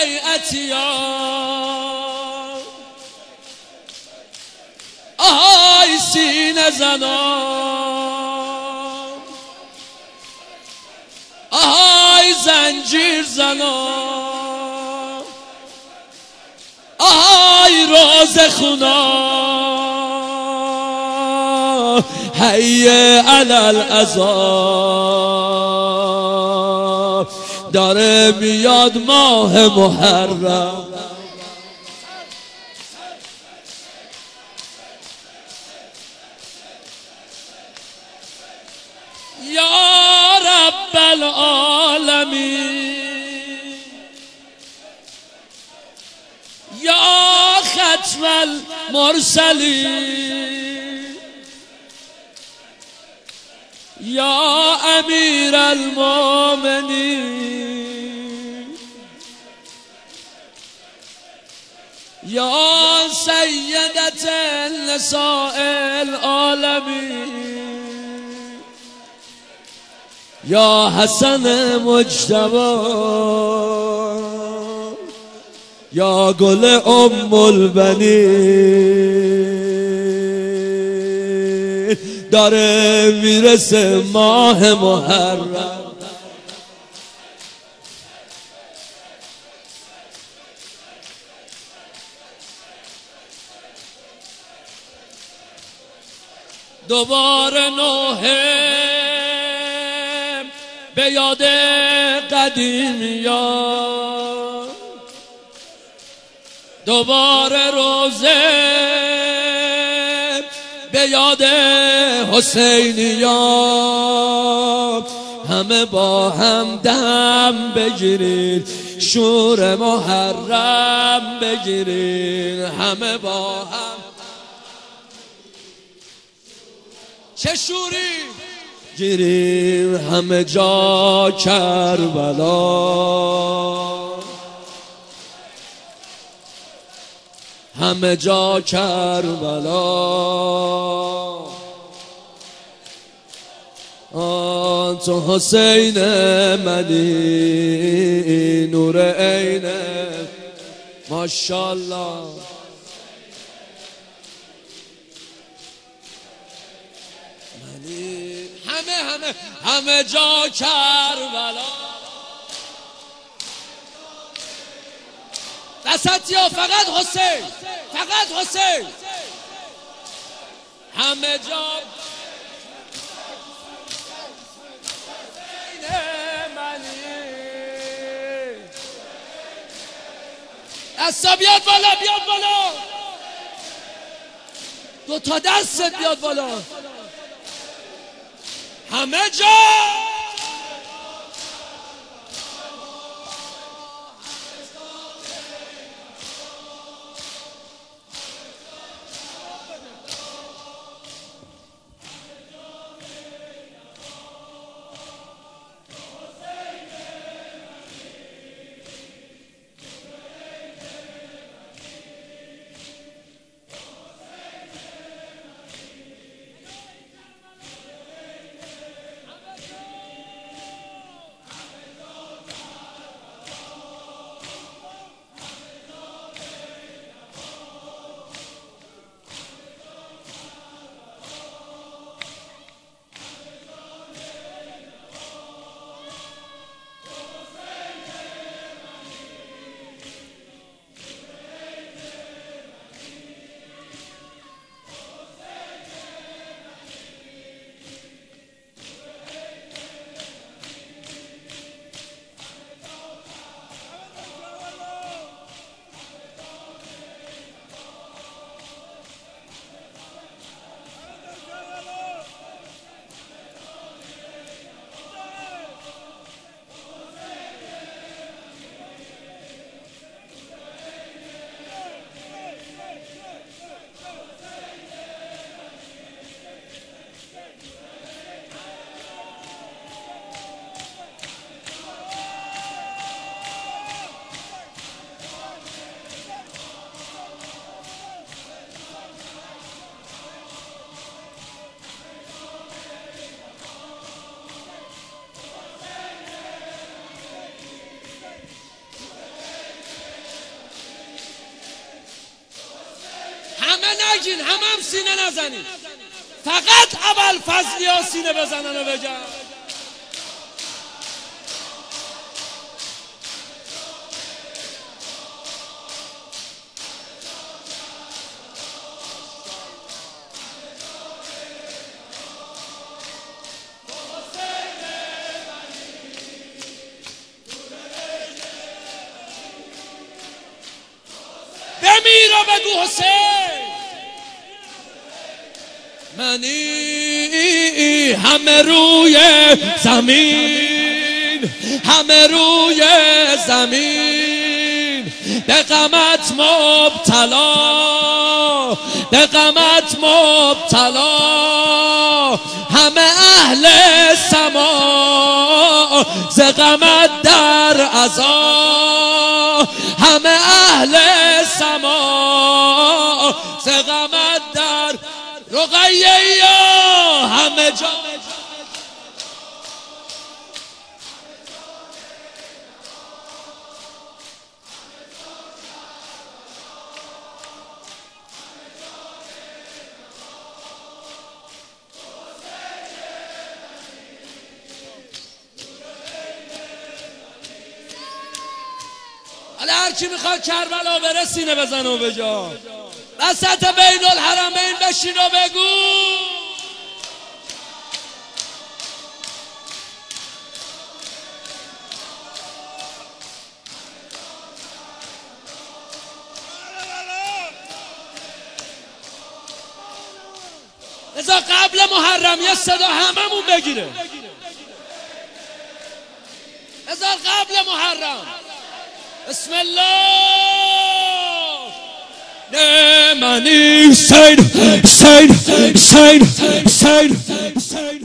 بیعتیان آهای سینه زنان آهای زنجیر زنان آهای روز خونان حی علی العذاب داره میاد ماه محرم یا رب العالمین یا ختم المرسلین یا امیر المؤمنین یا سیدت نساء العالمین یا حسن مجتبی یا گل ام البنین داره میرسه ماه محرم دوباره نوحه به یاد قدیمیان دوباره روزه به یاد حسینیان همه با هم دم بگیرید شور محرم بگیرید همه با هم چه شوری گیریم همه جا کربلا همه جا کربلا آن تو حسین منی نور عین ماشاءالله همه جا کربلا دست یا فقط حسین فقط حسین همه جا دستا بیاد بالا بیاد بالا دو تا دستت بیاد بالا همه جا نگین، هم سینه نزنید، فقط ابوالفضلی ها سینه بزنن و بگن بمیر و بگو حسین منی، همه روی زمین، همه روی زمین به غمت مبتلا، به غمت مبتلا، همه اهل سما ز غمت در عزا، همه اهل سما ز غمت در رقیه یا همه جا. حالا هر کی میخواد کربلا بره سینه بزنه و بجا وسط بین الحرمین بشین و بگو ازا قبل محرم یه صدا هممون بگیره، ازا قبل محرم بسم الله منی حسین حسین حسین حسین حسین